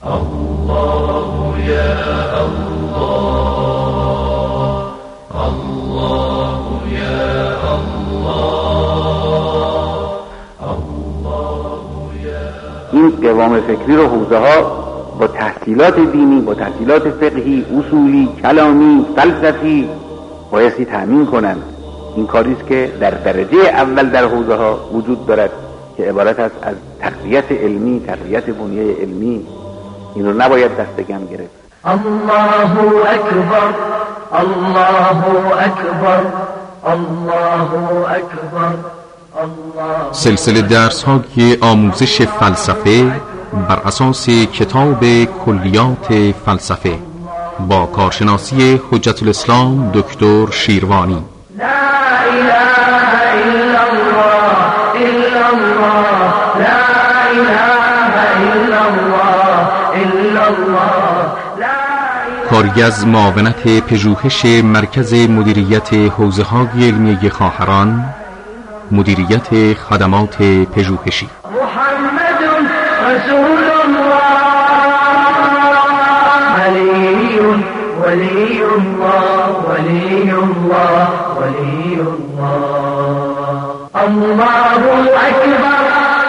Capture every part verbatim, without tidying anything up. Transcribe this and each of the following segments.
الله یا الله، الله یا الله، الله یا. این قوام فکری رو حوزه ها با تحصیلات دینی، با تحصیلات فقهی، اصولی، کلامی، فلسفی بایستی تأمین کنند. این کاریست که در درجه اول در حوزه ها وجود دارد که عبارت است از تقویت علمی، تقویت بنیه علمی. این رو نباید دست کم گرفت. الله اکبر، الله اکبر، الله اکبر. سلسله درس های آموزش فلسفه بر اساس کتاب کلیات فلسفه با کارشناسی حجت الاسلام دکتر شیروانی. لا اله الا الله، الا الله، لا اله الا الله، الا الله. کاری از معاونت پژوهش مرکز مدیریت حوزه های علمی خواهران، مدیریت خدمات پژوهشی. محمد رسول الله، علی ولی الله، ولی الله، ولی الله. الله اکبر.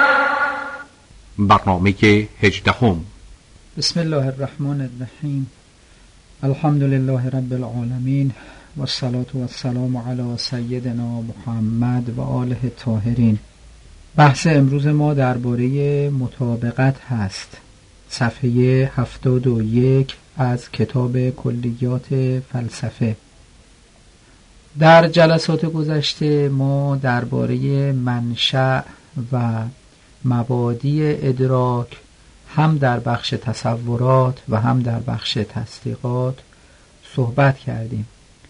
برنامه هجدهم. بسم الله الرحمن الرحیم. الحمد لله رب العالمین و الصلاة و السلام علی سیدنا محمد و آله الطاهرین. بحث امروز ما درباره مطابقت هست. صفحه هفتاد و یک از کتاب کلیات فلسفه. در جلسات گذشته ما درباره منشأ و مبادی ادراک هم در بخش تصورات و هم در بخش تصدیقات صحبت کردیم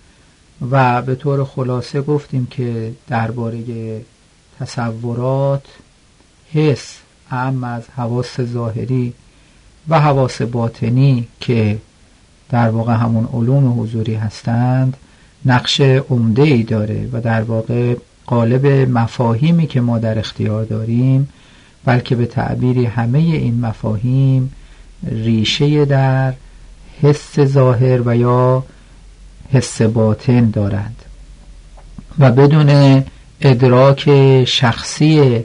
و به طور خلاصه گفتیم که درباره تصورات حس اعم از حواس ظاهری و حواس باطنی که در واقع همون علوم حضوری هستند نقش عمده‌ای داره و در واقع قالب مفاهیمی که ما در اختیار داریم، بلکه به تعبیری همه این مفاهیم ریشه در حس ظاهر و یا حس باطن دارند و بدون ادراک شخصی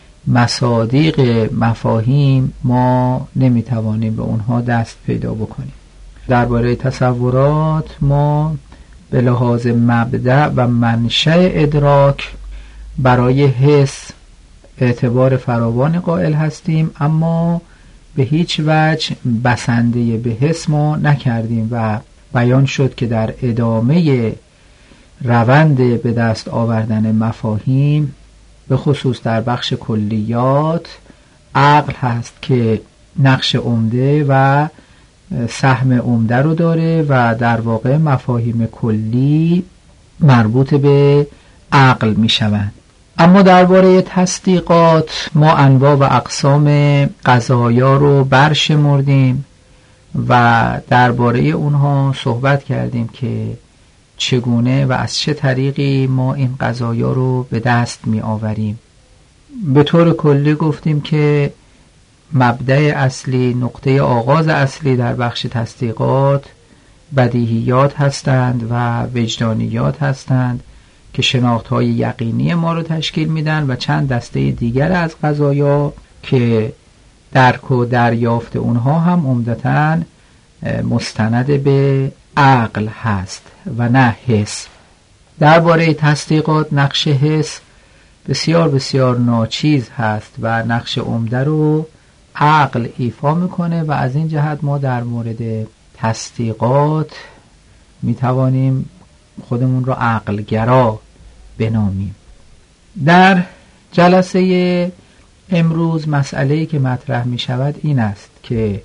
مصادیق مفاهیم ما نمیتوانیم به اونها دست پیدا بکنیم. درباره تصورات ما به لحاظ مبدأ و منشأ ادراک برای حس اعتبار فراوان قائل هستیم، اما به هیچ وجه بسنده به حس ما نکردیم و بیان شد که در ادامه روند به دست آوردن مفاهیم به خصوص در بخش کلیات عقل هست که نقش عمده و سهم عمده رو داره و در واقع مفاهیم کلی مربوط به عقل می شوند. اما درباره تصدیقات ما انواع و اقسام قضایا رو برشمردیم و درباره اونها صحبت کردیم که چگونه و از چه طریقی ما این قضایا رو به دست می آوریم. به طور کلی گفتیم که مبدأ اصلی، نقطه آغاز اصلی در بخش تصدیقات بدیهیات هستند و وجدانیات هستند که شناخت‌های یقینی ما رو تشکیل میدن و چند دسته دیگر از قضایا که درک و دریافت اونها هم عمدتاً مستند به عقل هست و نه حس. درباره تصدیقات نقش حس بسیار بسیار ناچیز هست و نقش عمده رو عقل ایفا میکنه و از این جهت ما در مورد تصدیقات میتوانیم خودمون رو عقلگرا بنامیم. در جلسه امروز مسئله‌ای که مطرح می شود این است که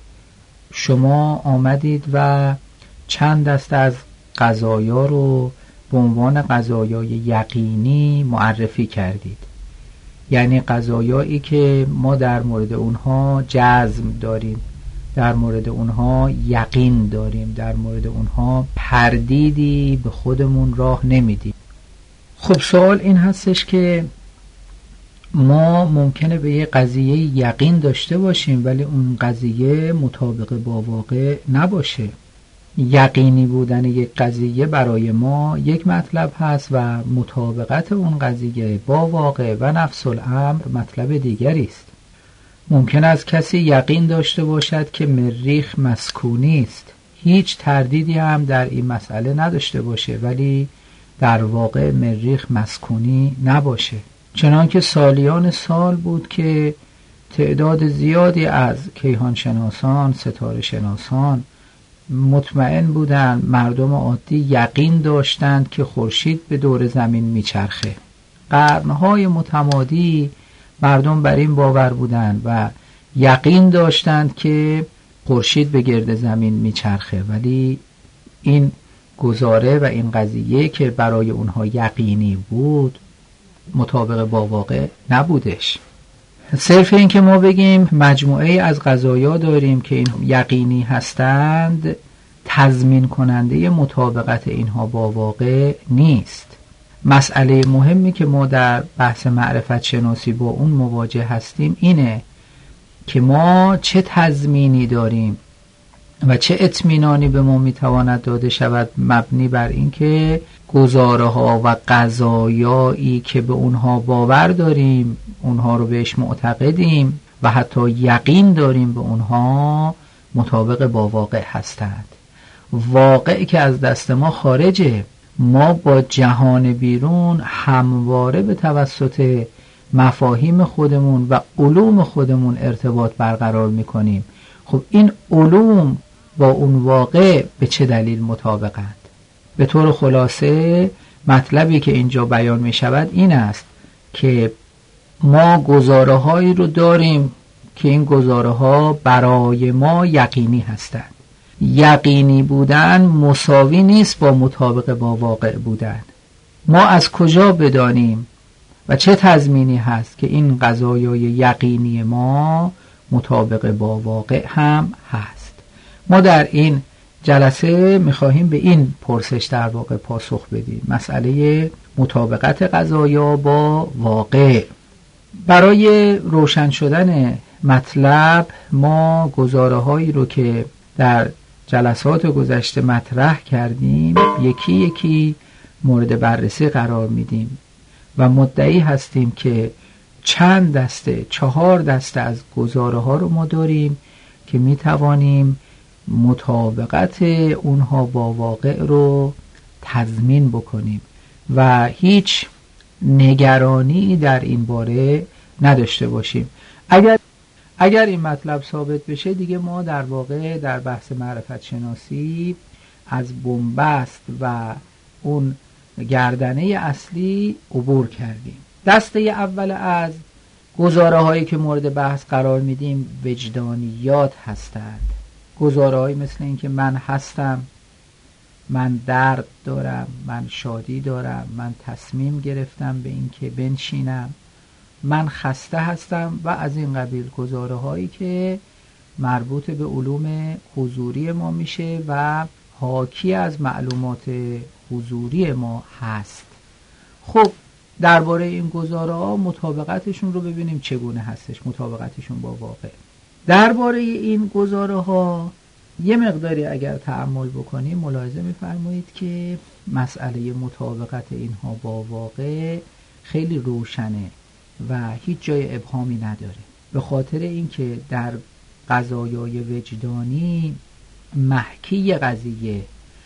شما آمدید و چند دسته از قضایا رو به عنوان قضایای یقینی معرفی کردید، یعنی قضایایی که ما در مورد اونها جزم داریم، در مورد اونها یقین داریم، در مورد اونها تردیدی به خودمون راه نمیدیم. خب سوال این هستش که ما ممکنه به یه قضیه یقین داشته باشیم ولی اون قضیه مطابق با واقع نباشه. یقینی بودن یک قضیه برای ما یک مطلب هست و مطابقت اون قضیه با واقع و نفس الامر مطلب دیگری است. ممکن است کسی یقین داشته باشد که مریخ مسکونی است، هیچ تردیدی هم در این مسئله نداشته باشه ولی در واقع مریخ مسکونی نباشه. چنانکه سالیان سال بود که تعداد زیادی از کیهان شناسان، ستاره شناسان مطمئن بودند، مردم عادی یقین داشتند که خورشید به دور زمین میچرخه. قرنهای متمادی مردم بر این باور بودند و یقین داشتند که خورشید به گرد زمین میچرخه، ولی این گزاره و این قضیه که برای اونها یقینی بود مطابق با واقع نبودش. صرف این که ما بگیم مجموعه از قضایا داریم که این یقینی هستند تضمین کننده مطابقت اینها با واقع نیست. مسئله مهمی که ما در بحث معرفت شناسی با اون مواجه هستیم اینه که ما چه تضمینی داریم و چه اطمینانی به ما میتواند داده شود مبنی بر اینکه گزاره ها و قضایایی که به اونها باور داریم، اونها رو بهش معتقدیم و حتی یقین داریم به اونها مطابق با واقع هستند. واقعی که از دست ما خارجه، ما با جهان بیرون همواره به توسط مفاهیم خودمون و علوم خودمون ارتباط برقرار میکنیم. خب این علوم با اون واقع به چه دلیل مطابقند؟ به طور خلاصه مطلبی که اینجا بیان می شود این است که ما گزاره هایی رو داریم که این گزاره ها برای ما یقینی هستند. یقینی بودن مساوی نیست با مطابق با واقع بودن. ما از کجا بدانیم و چه تضمینی هست که این قضایای یقینی ما مطابق با واقع هم هست؟ ما در این جلسه میخواهیم به این پرسش در واقع پاسخ بدیم، مسئله مطابقت قضایا با واقع. برای روشن شدن مطلب ما گزاره هایی رو که در جلسات گذشته مطرح کردیم یکی یکی مورد بررسی قرار میدیم و مدعی هستیم که چند دسته، چهار دسته از گزاره ها رو ما داریم که میتوانیم مطابقت اونها با واقع رو تضمین بکنیم و هیچ نگرانی در این باره نداشته باشیم. اگر اگر این مطلب ثابت بشه دیگه ما در واقع در بحث معرفت شناسی از بنبست و اون گردنه اصلی عبور کردیم. دسته اول از گزاره هایی که مورد بحث قرار میدیم وجدانیات هستند. گزاره هایی مثل این که من هستم، من درد دارم، من شادی دارم، من تصمیم گرفتم به این که بنشینم، من خسته هستم و از این قبیل گزاره هایی که مربوط به علوم حضوری ما میشه و حاکی از معلومات حضوری ما هست. خب درباره این گزاره ها مطابقتشون رو ببینیم چگونه هستش، مطابقتشون با واقع. درباره این گزاره ها یه مقداری اگر تأمل بکنیم ملاحظه می‌فرمایید که مسئله مطابقت اینها با واقع خیلی روشنه و هیچ جای ابهامی نداره، به خاطر اینکه در قضایای وجدانی محکی قضیه،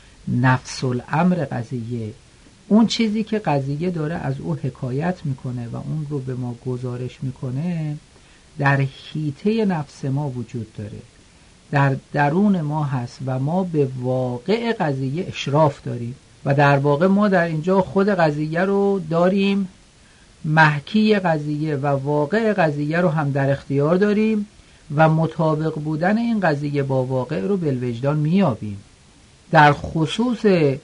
نفس الامر قضیه، اون چیزی که قضیه داره از او حکایت میکنه و اون رو به ما گزارش میکنه در حیطه نفس ما وجود داره، در درون ما هست و ما به واقع قضیه اشراف داریم و در واقع ما در اینجا خود قضیه رو داریم، محکی قضیه و واقع قضیه رو هم در اختیار داریم و مطابق بودن این قضیه با واقع رو بالوجدان میابیم. در خصوص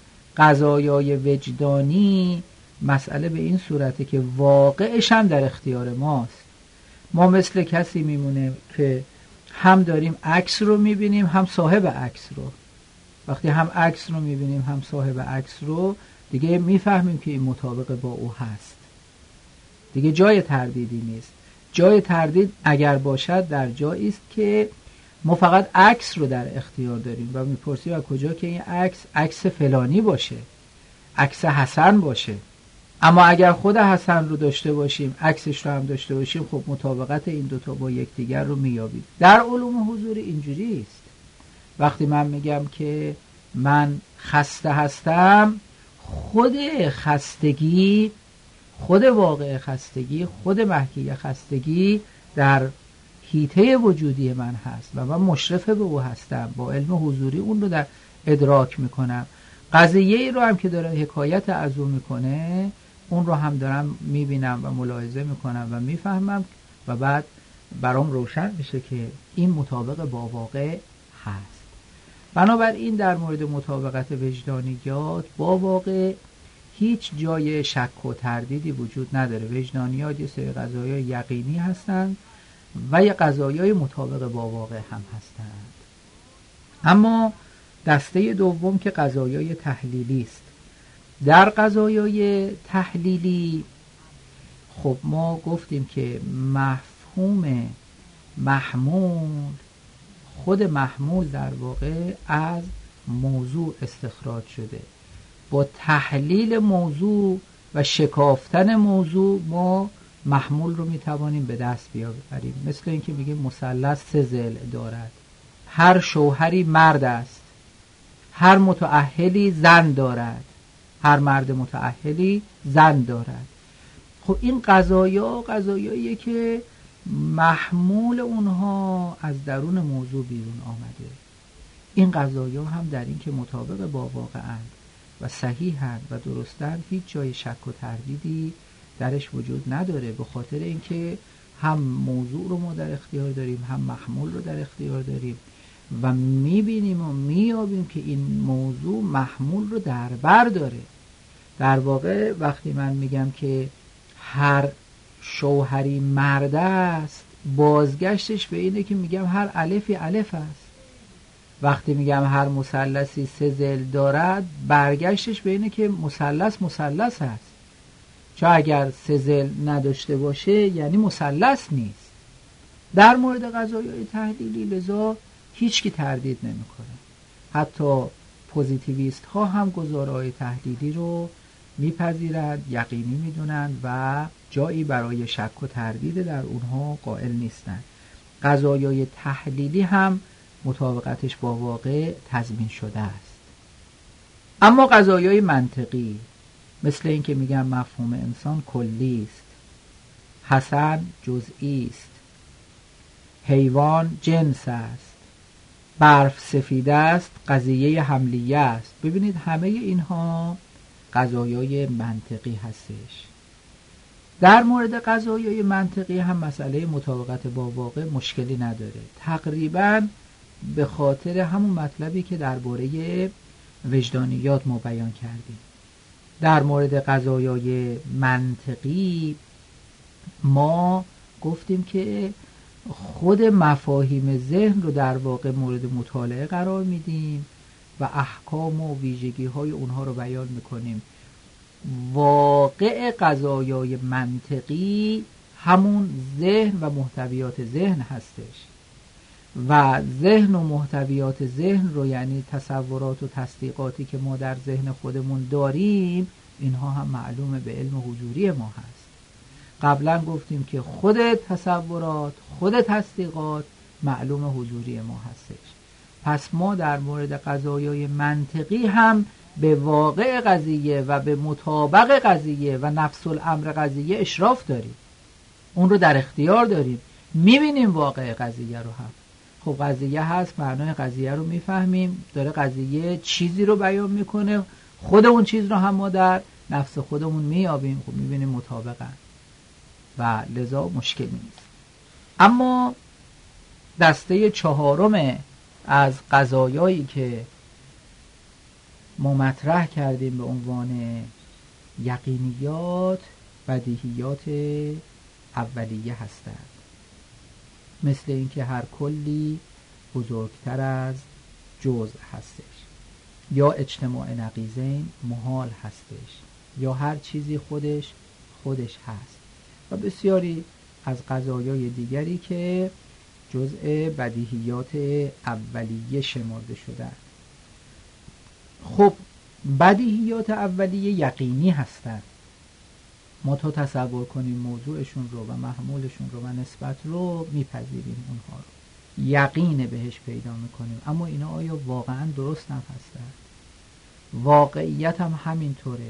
قضایای وجدانی مسئله به این صورته که واقعش هم در اختیار ماست. ما مثل کسی میمونه که هم داریم عکس رو میبینیم هم صاحب عکس رو. وقتی هم عکس رو میبینیم هم صاحب عکس رو دیگه میفهمیم که این مطابق با او هست. دیگه جای تردیدی نیست. جای تردید اگر باشد در جایی است که ما فقط عکس رو در اختیار داریم و میپرسیم از کجا که این عکس عکس فلانی باشه، عکس حسن باشه. اما اگر خود حسن رو داشته باشیم، عکسش رو هم داشته باشیم، خب مطابقت این دوتا با یکدیگر رو میابیم. در علوم حضوری اینجوری است. وقتی من میگم که من خسته هستم، خود خستگی، خود واقع خستگی، خود محکی خستگی در حیطه وجودی من هست و من مشرف به او هستم. با علم حضوری اون رو در ادراک میکنم. قضیه رو هم که داره حکایت از اون میکنه، اون رو هم دارم میبینم و ملاحظه میکنم و میفهمم و بعد برام روشن میشه که این مطابق با واقع هست. بنابراین در مورد مطابقت وجدانیات با واقع هیچ جای شک و تردیدی وجود نداره. وجدانیات یه سری قضایای یقینی هستند و یه قضایای مطابق با واقع هم هستند. اما دسته دوم که قضایای تحلیلی است. در قضایای تحلیلی خب ما گفتیم که مفهوم محمول، خود محمول در واقع از موضوع استخراج شده. با تحلیل موضوع و شکافتن موضوع ما محمول رو میتوانیم به دست بیاوریم. مثل اینکه میگیم مثلث سه ضلع دارد، هر شوهری مرد است، هر متأهلی زن دارد، هر مرد متأهلی زن دارد. خب این قضایا قضایاییه که محمول اونها از درون موضوع بیرون آمده. این قضایا هم در این که مطابق با واقعند و صحیحند و درستند هیچ جای شک و تردیدی درش وجود نداره، به خاطر اینکه هم موضوع رو ما در اختیار داریم، هم محمول رو در اختیار داریم و میبینیم و میابیم که این موضوع محمول رو در بر داره. در واقع وقتی من میگم که هر شوهری مرد است، بازگشتش به اینه که میگم هر الفی الف است. وقتی میگم هر مثلثی سه ضلع دارد، برگشتش به اینه که مثلث مثلث است. چون اگر سه ضلع نداشته باشه یعنی مثلث نیست. در مورد قضایای تحلیلی لذا هیچ کی تردید نمیکنه. حتی پوزیتیویست ها هم گزارهای تحلیلی رو میپذیرند، یقینی میدونند و جایی برای شک و تردید در اونها قائل نیستند. قضایای تحلیلی هم مطابقتش با واقع تضمین شده است. اما قضایای منطقی مثل این که میگم مفهوم انسان کلی است، حسن جزئی است، حیوان جنس است، برف سفید است، قضیه حملیه است. ببینید همه اینها قضایای منطقی هستش. در مورد قضایای منطقی هم مسئله مطابقت با واقع مشکلی نداره، تقریباً به خاطر همون مطلبی که درباره وجدانیات ما بیان کردیم. در مورد قضایای منطقی ما گفتیم که خود مفاهیم ذهن رو در واقع مورد مطالعه قرار میدیم و احکام و ویژگی های اونها رو بیان میکنیم. واقع قضایای منطقی همون ذهن و محتویات ذهن هستش و ذهن و محتویات ذهن رو، یعنی تصورات و تصدیقاتی که ما در ذهن خودمون داریم، اینها هم معلومه به علم حضوری ما هست. قبلا گفتیم که خود تصورات، خود تصدیقات معلوم حضوری ما هستش. پس ما در مورد قضایای منطقی هم به واقع قضیه و به مطابق قضیه و نفس الامر قضیه اشراف داریم، اون رو در اختیار داریم، میبینیم واقع قضیه رو هم. خب قضیه هست، معنای قضیه رو میفهمیم، داره قضیه چیزی رو بیان میکنه، خود اون چیز رو هم ما در نفس خودمون میابیم، خب میبینیم مطابقن و لذا مشکلی نیست. اما دسته چهارم از قضایایی که ما مطرح کردیم به عنوان یقینیات، بدیهیات اولیه هستند. مثل اینکه هر کلی بزرگتر از جزء هستش، یا اجتماع نقیضین محال هستش، یا هر چیزی خودش خودش هست. و بسیاری از قضایای دیگری که جزء بدیهیات اولیه شمرده شدند. خب بدیهیات اولیه یقینی هستند. ما تا تصور کنیم موضوعشون رو و محمولشون رو و نسبت رو میپذیریم، اونها رو یقین بهش پیدا میکنیم، اما اینا آیا واقعا درست هم هستند؟ واقعیت هم همینطوره؟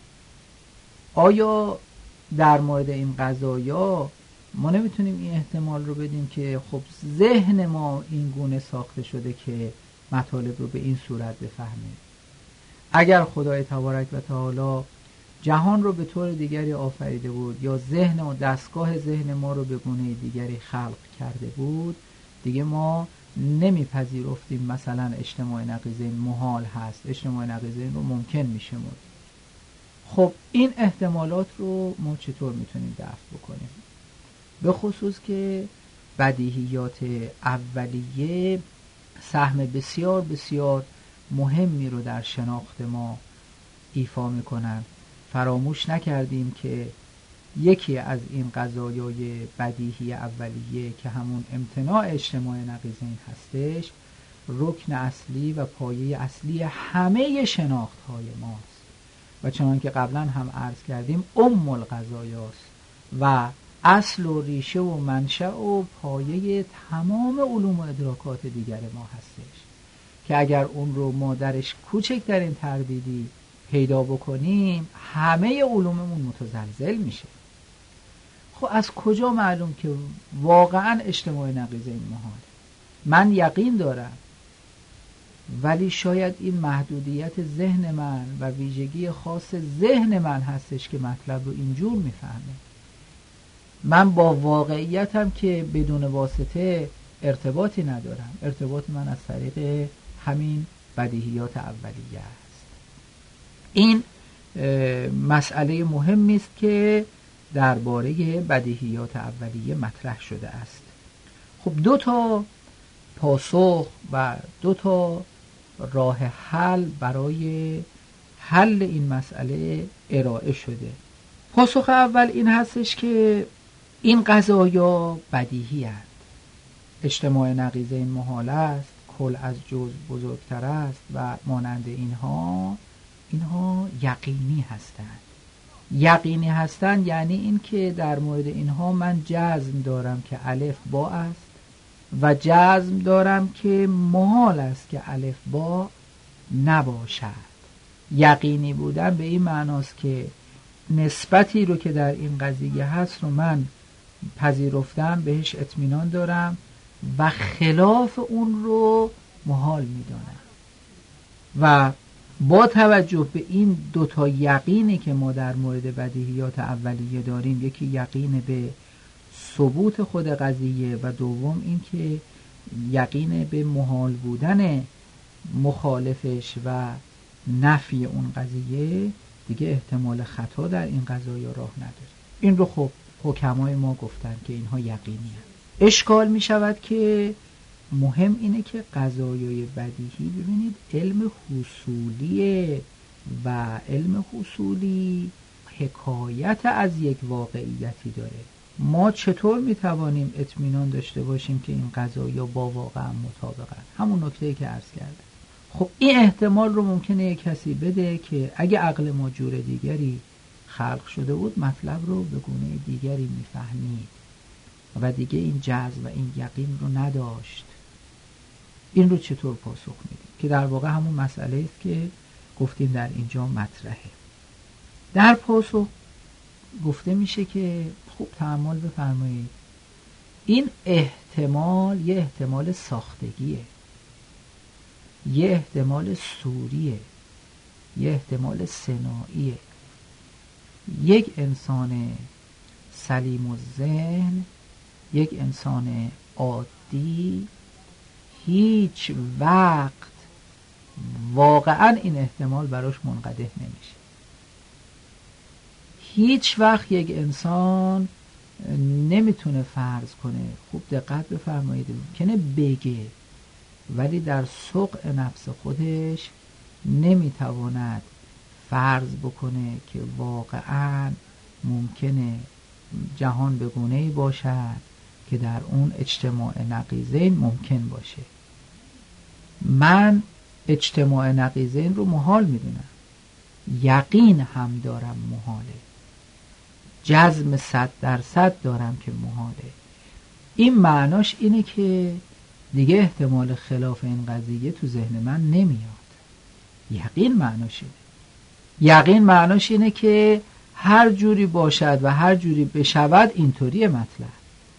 آیا در مورد این قضایا ما نمیتونیم این احتمال رو بدیم که خب ذهن ما این گونه ساخته شده که مطالب رو به این صورت بفهمه؟ اگر خدای تبارک و تعالی جهان رو به طور دیگری آفریده بود یا ذهن و دستگاه ذهن ما رو به گونه دیگری خلق کرده بود، دیگه ما نمیپذیرفتیم مثلا اجتماع نقیضین محال هست، اجتماع نقیضین رو ممکن میشه مود. خب این احتمالات رو ما چطور میتونیم دفع بکنیم؟ به خصوص که بدیهیات اولیه سهم بسیار بسیار مهمی رو در شناخت ما ایفا میکنن. فراموش نکردیم که یکی از این قضایای بدیهی اولیه که همون امتناع اجتماع نقیضین هستش، رکن اصلی و پایه اصلی همه شناخت های ماست و چنان که قبلا هم عرض کردیم ام القضایاست و اصل و ریشه و منشأ و پایه تمام علوم و ادراکات دیگر ما هستش که اگر اون رو ما درش کوچکترین تردیدی پیدا بکنیم همه علوممون متزلزل میشه. خب از کجا معلوم که واقعا اجتماع نقیضین محال؟ من یقین دارم، ولی شاید این محدودیت ذهن من و ویژگی خاص ذهن من هستش که مطلب رو اینجور میفهمه. من با واقعیتم که بدون واسطه ارتباطی ندارم، ارتباط من از طریق همین بدیهیات اولیه است. این مسئله مهمی است که درباره بدیهیات اولیه مطرح شده است. خب دو تا پاسخ و دو تا راه حل برای حل این مسئله ارائه شده. پاسخ اول این هستش که این قضایا بدیهی است. اجتماع نقیضین محال است، کل از جزء بزرگتر است و مانند اینها اینها یقینی هستند. یقینی هستند یعنی این که در مورد اینها من جزم دارم که الف با است و جزم دارم که محال است که الف با نباشد. یقینی بودن به این معناست که نسبتی رو که در این قضیه هست رو من پذیرفتم، بهش اطمینان دارم و خلاف اون رو محال میدانم. و با توجه به این دوتا یقینی که ما در مورد بدیهیات اولیه داریم، یکی یقین به ثبوت خود قضیه و دوم این که یقین به محال بودن مخالفش و نفی اون قضیه، دیگه احتمال خطا در این قضایا راه نداره. این رو خب حکمای ما گفتن که اینها یقینی هست. اشکال می شود که مهم اینه که قضایای بدیهی ببینید علم حصولیه و علم حصولی حکایت از یک واقعیتی داره. ما چطور می توانیم اطمینان داشته باشیم که این قضایا با واقع مطابقن؟ همون نکته‌ای که عرض کردم. خب این احتمال رو ممکنه یک کسی بده که اگه عقل ما جور دیگری خلق شده بود مطلب رو به گونه دیگری میفهمید و دیگه این جذب و این یقین رو نداشت. این رو چطور پاسخ میدیم؟ که در واقع همون مسئله است که گفتیم در اینجا مطرحه. در پاسخ گفته میشه که خوب تأمل بفرمایید، این احتمال یه احتمال ساختگیه، یه احتمال سوریه، یه احتمال صناعیه. یک انسان سلیم الذهن، یک انسان عادی هیچ وقت واقعا این احتمال براش منقدح نمیشه. هیچ وقت یک انسان نمیتونه فرض کنه، خوب دقت بفرمایید، ممکنه بگه ولی در سقع نفس خودش نمیتواند فرض بکنه که واقعا ممکنه جهان به گونه‌ای باشد که در اون اجتماع نقیضین ممکن باشه. من اجتماع نقیضین رو محال میدونم، یقین هم دارم محاله، جزم صد درصد دارم که محاله. این معناش اینه که دیگه احتمال خلاف این قضیه تو ذهن من نمیاد. یقین معناش اینه. یقین معناش اینه که هر جوری باشد و هر جوری بشود اینطوری مطلب.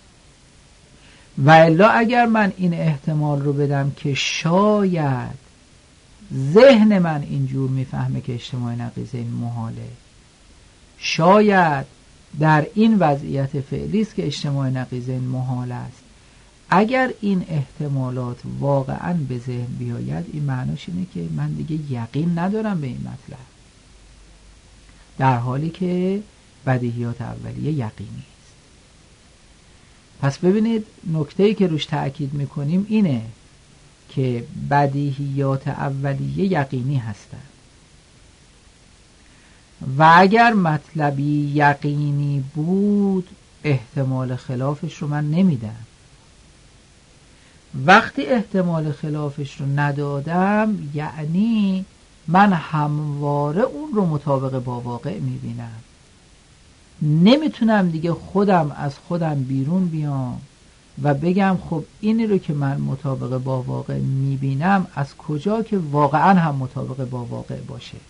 و الا اگر من این احتمال رو بدم که شاید ذهن من اینجور میفهمه که اجتماع نقیضین محاله، شاید در این وضعیت فعلی است که اجتماع نقیضین محال است، اگر این احتمالات واقعا به ذهن بیاید، این معناش اینه که من دیگه یقین ندارم به این مطلب، در حالی که بدیهیات اولیه یقینی است. پس ببینید نکته‌ای که روش تأکید میکنیم اینه که بدیهیات اولیه یقینی هستند و اگر مطلبی یقینی بود احتمال خلافش رو من نمیدم. وقتی احتمال خلافش رو ندادم یعنی من همواره اون رو مطابق با واقع میبینم، نمیتونم دیگه خودم از خودم بیرون بیام و بگم خب اینی رو که من مطابق با واقع میبینم از کجا که واقعا هم مطابق با واقع باشه.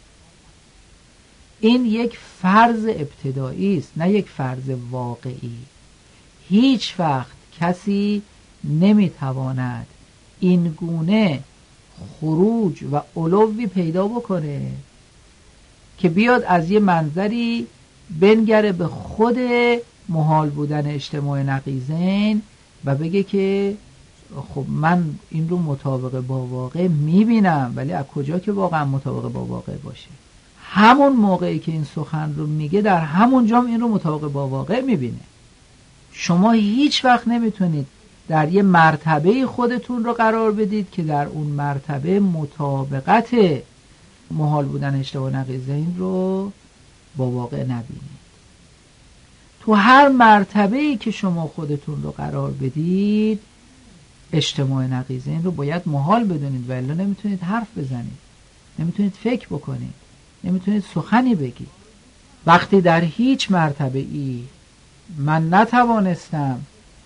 این یک فرض ابتدایی است، نه یک فرض واقعی. هیچ وقت کسی نمیتواند این گونه خروج و علوی پیدا بکنه که بیاد از یه منظری بنگره به خود محال بودن اجتماع نقیضین و بگه که خب من این رو مطابق با واقع میبینم، ولی از کجا که واقعا مطابق با واقع باشه. همون موقعی که این سخن رو میگه در همون جام این رو مطابق با واقع میبینه. شما هیچ وقت نمیتونید در یه مرتبه خودتون رو قرار بدید که در اون مرتبه مطابقت محال بودن اجتماع نقیضین رو با واقع نبینید. تو هر مرتبه‌ای که شما خودتون رو قرار بدید اجتماع نقیضین رو باید محال بدونید و الا نمیتونید حرف بزنید، نمیتونید فکر بکنید، نمیتونید سخنی بگید. وقتی در هیچ مرتبه‌ای من نتوانستم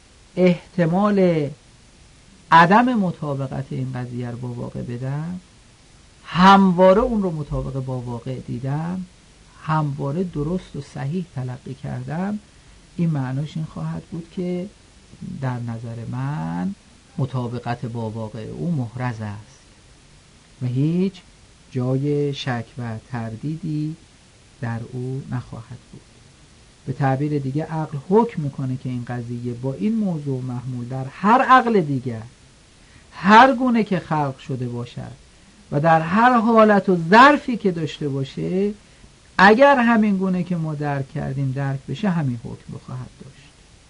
احتمال عدم مطابقت این قضیه رو با واقع بدم، همواره اون رو مطابق با واقع دیدم، همواره درست و صحیح تلقی کردم، این معناش این خواهد بود که در نظر من مطابقت با واقع او محرز است و هیچ جای شک و تردیدی در او نخواهد بود. به تعبیر دیگه عقل حکم میکنه که این قضیه با این موضوع محمول در هر عقل دیگر هر گونه که خلق شده باشد و در هر حالت و ظرفی که داشته باشه، اگر همین گونه که ما درک کردیم درک بشه همین حکم رو خواهد داشت.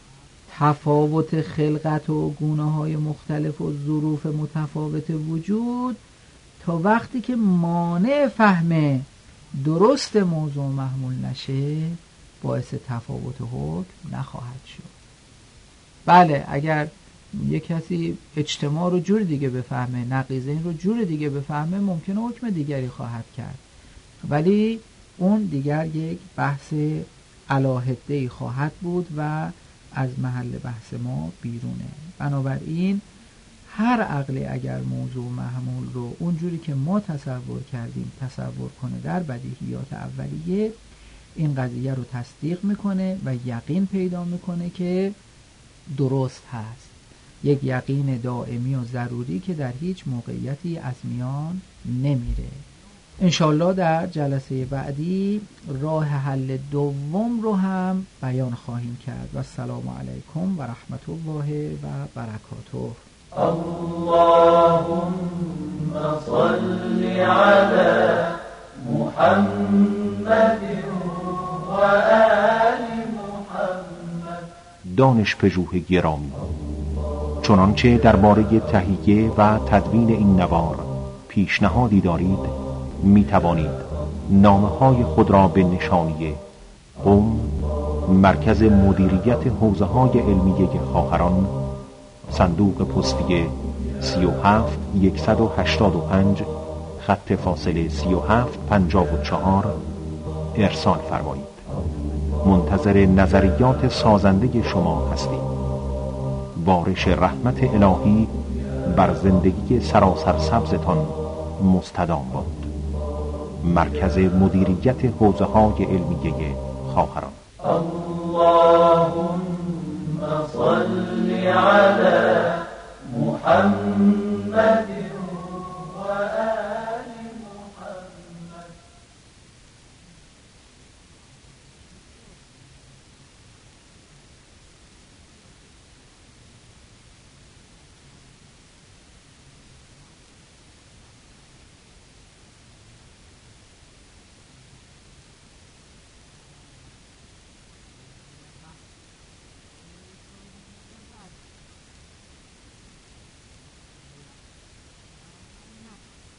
تفاوت خلقت و گونه های مختلف و ظروف متفاوت وجود تا وقتی که مانع فهم درست موضوع محمول نشه باعث تفاوت حکم نخواهد شد. بله اگر یک کسی اجتماع رو جور دیگه بفهمه، نقیضین رو جور دیگه بفهمه، ممکنه حکم دیگری خواهد کرد، ولی اون دیگر یک بحث علاهده‌ای خواهد بود و از محل بحث ما بیرونه. بنابراین هر عقلی اگر موضوع محمول رو اونجوری که ما تصور کردیم تصور کنه در بدیهیات اولیه، این قضیه رو تصدیق میکنه و یقین پیدا میکنه که درست هست، یک یقین دائمی و ضروری که در هیچ موقعیتی از میان نمیره. انشالله در جلسه بعدی راه حل دوم رو هم بیان خواهیم کرد و السلام علیکم و رحمت الله و برکاته. اللهم صل علی محمد و آل محمد. دانش پژوه گرامی، چنانچه درباره تهیه و تدوین این نوار پیشنهادی دارید می توانید نامه های خود را به نشانی قم مرکز مدیریت حوزه های علمیه خواهران، صندوق پستی سی و هفت صد و هشتاد و پنج، خط فاصله سی و هفت پنجاه و چهار ارسال فرمایید. منتظر نظریات سازنده شما هستیم. بارش رحمت الهی بر زندگی سراسر سبزتان مستدام باد. مرکز مدیریت حوزه های علمیه خواهران. اللهم